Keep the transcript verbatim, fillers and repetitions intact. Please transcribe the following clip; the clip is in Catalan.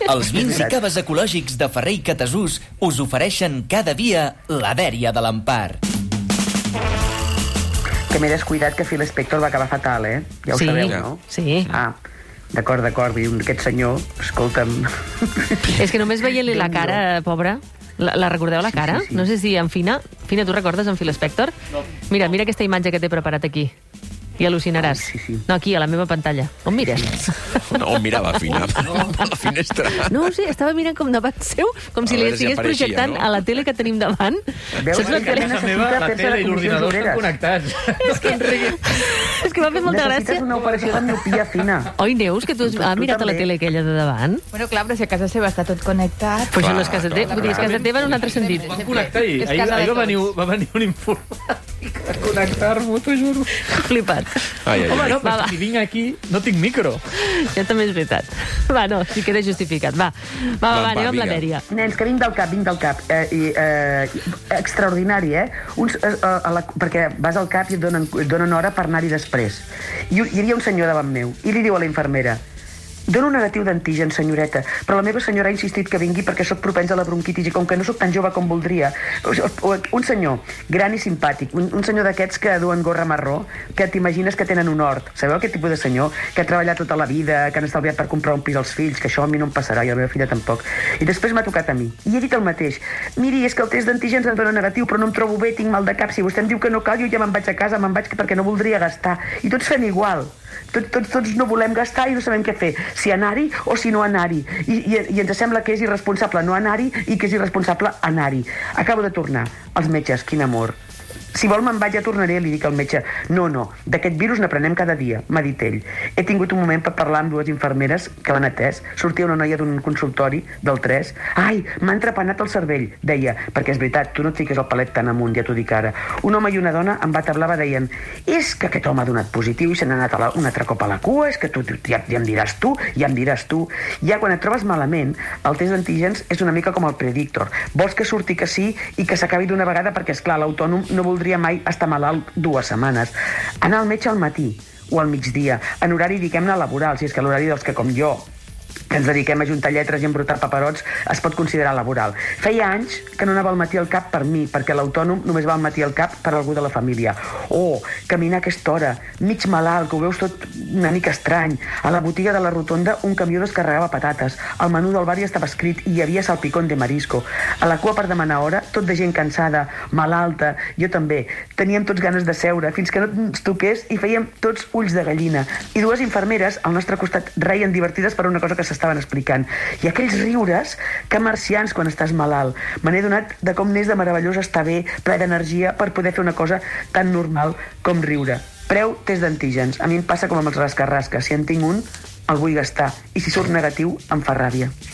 Els vins i caves ecològics de Ferrer i Catasús us ofereixen cada dia la dèria de l'Empar. Que m'he descuidat que Phil Spector va acabar fatal, eh? Ja ho Sí, sabeu, no? sí. Ah, d'acord, d'acord. Vull dir, aquest senyor, escolta'm... És que només veient-li la cara, pobra... La, la recordeu, la cara? Sí, sí, sí. No sé si en Fina... Fina, tu recordes en Phil Spector? No. Mira, mira aquesta imatge que t'he preparat aquí. I al·lucinaràs. Sí, sí. No, aquí, a la meva pantalla. On mires? No, on mirava, Fina? A la finestra. No ho sé, estava mirant com davant seu, com si A li veure si estigués apareixia, projectant no? a la tele que tenim davant. Veus Saps la que tele? necessita La meva, la fer-se tele de i comissions l'ordinador estan obreres. connectats. És que, és que m'ha fet molta Necessites gràcia. una operació de miopia fina. Oi, Neus, que tu has Tu- has tu mirat a la també. tele aquella de davant? Bueno, clar, però si a casa seva està tot connectat... Però això no és Clar, casa clar, teva, vull dir, és casa teva en un altre sentit. Vam connectar ahir. És Ahir, casa de ahir va, venir, tots. va venir un informàtic a connectar-m'ho, t'ho juro. Flipat. Ai, ai, Home, ai. no, Va, però va. si vinc aquí no tinc micro. Ja també és veritat. Va, no, sí queda justificat. Va, va, va, va anem amb la vinga. dèria. Nens, que vinc del cap, vinc del cap. Eh, i, eh, extraordinari, eh? Uns, eh, a la, perquè vas al cap i et donen, et donen hora per anar-hi després. I hi havia un senyor davant meu, i li diu a la infermera: dono un negatiu d'antigen, senyoreta, però la meva senyora ha insistit que vingui perquè sóc propens a la bronquitis i com que no sóc tan jove com voldria... Un senyor gran i simpàtic, un, un senyor d'aquests que duen gorra marró, que t'imagines que tenen un hort. Sabeu aquest tipus de senyor? Que ha treballat tota la vida, que han estalviat per comprar un pis als fills, que això a mi no em passarà i a la meva filla tampoc. I després m'ha tocat a mi. I he dit el mateix. Miri, és que el test d'antígens em dona negatiu, però no em trobo bé, tinc mal de cap. Si vostè em diu que no cal, jo ja me'n vaig a casa, me'n vaig perquè no voldria gastar. I tots fem igual. Tots, tots, tots no volem gastar i no sabem què fer, si anar-hi o si no anar-hi. I, i, I ens sembla que és irresponsable no anar-hi i que és irresponsable anar-hi. Acabo de tornar. Els metges, quin amor. Si vol me'n vaig, ja tornaré, li dic al metge. No, no, d'aquest virus n'aprenem cada dia, m'ha dit ell. He tingut un moment per parlar amb dues infermeres que l'han atès. Sortia una noia d'un consultori del tres. Ai, m'ha entrepenat el cervell, deia, perquè és veritat, tu no et fiques el palet tan amunt, ja t'ho dic ara. Un home i una dona em batablava, deien: és que aquest home ha donat positiu i se n'ha anat a la, un altre cop a la cua, és que tu ja, ja em diràs tu, ja em diràs tu. Ja quan et trobes malament, el test d'antígens és una mica com el predictor. Vols que surti que sí i que s'acabi d'una vegada perquè, esclar, l'autònom no voldria mai estar malalt dues setmanes. Anar al metge al matí o al migdia, en horari, diguem-ne, laboral, si és que l'horari dels que, com jo, que ens dediquem a juntar lletres i embrutar paperots, es pot considerar laboral. Feia anys que no anava al matí al cap per mi, perquè l'autònom només va al matí al cap per algú de la família. O caminar a aquesta hora, mig malalt, que ho veus tot una mica estrany. A la botiga de la rotonda un camió descarregava patates. Al menú del bar hi estava escrit i hi havia salpicón de marisco. A la cua per demanar hora, tot de gent cansada, malalta, jo també. Teníem tots ganes de seure, fins que no ens toqués i fèiem tots ulls de gallina. I dues infermeres al nostre costat reien divertides per una cosa que s'estaven explicant. I aquells riures, que marcians quan estàs malalt. Me n'he donat de com n'és de meravellós estar bé, ple d'energia, per poder fer una cosa tan normal com riure. Preu test d'antígens. A mi em passa com amb els rascarrasques. Si en tinc un, el vull gastar. I si surt negatiu, em fa ràbia.